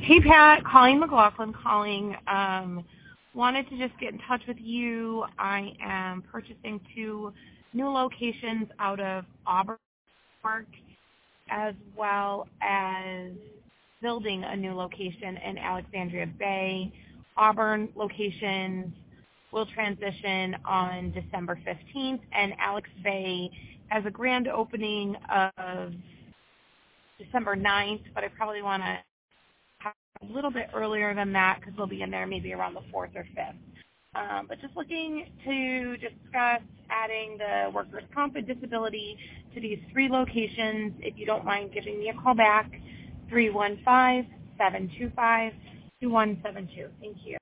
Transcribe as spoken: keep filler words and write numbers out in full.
Hey, Pat. Colleen McLaughlin calling. Um, wanted to just get in touch with you. I am purchasing two new locations out of Auburn Park, as well as building a new location in Alexandria Bay. Auburn locations will transition on December fifteenth, and Alex Bay has a grand opening of December ninth, but I probably want to have a little bit earlier than that because we'll be in there maybe around the fourth or fifth. Um, but just looking to discuss adding the workers' comp and disability to these three locations. If you don't mind giving me a call back, three one five, seven two five, two one seven two. Thank you.